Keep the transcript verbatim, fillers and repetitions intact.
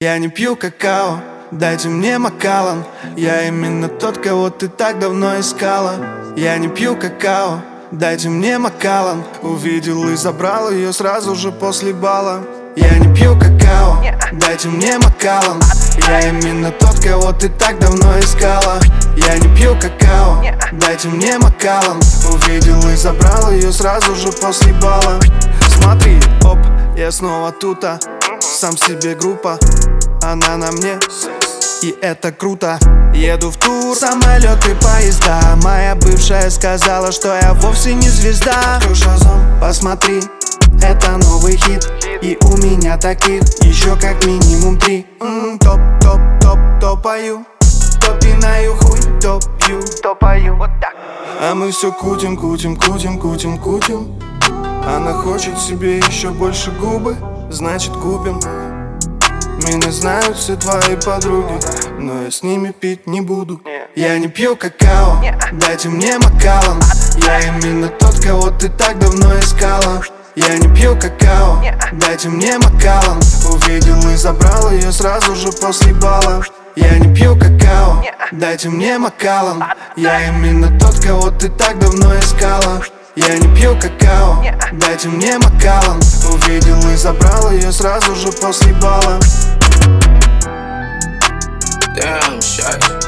Я не пью какао, дайте мне Макалан. Я именно тот, кого ты так давно искала. Я не пью какао, дайте мне Макалан. Увидел и забрал ее сразу же после бала. Я не пью какао, дайте мне Макалан. Я именно тот, кого ты так давно искала. Я не пью какао, дайте мне Макалан. Увидел и забрал ее сразу же после бала. Смотри, оп, я снова тута. Сам себе группа, она на мне, и это круто. Еду в тур, самолет и поезда. Моя бывшая сказала, что я вовсе не звезда. Посмотри, это новый хит, и у меня таких еще как минимум три. М-м, Топ, топ, топ, топаю, то пинаю хуй, то пью, то пою. Вот так. А мы все кутим, кутим, кутим, кутим, кутим. Она хочет себе еще больше губы, значит купим. Меня знают все твои подруги, но я с ними пить не буду. Я не пью какао, дайте мне Макалан. Я именно тот, кого ты так давно искала. Я не пью какао, дайте мне Макалан. Увидел и забрал ее сразу же после бала. Я не пью какао, дайте мне Макалан. Я именно тот, кого ты так давно искала. Я не пью какао, дайте мне Макалан. Увидел и забрал ее сразу же после бала. Damn, shit.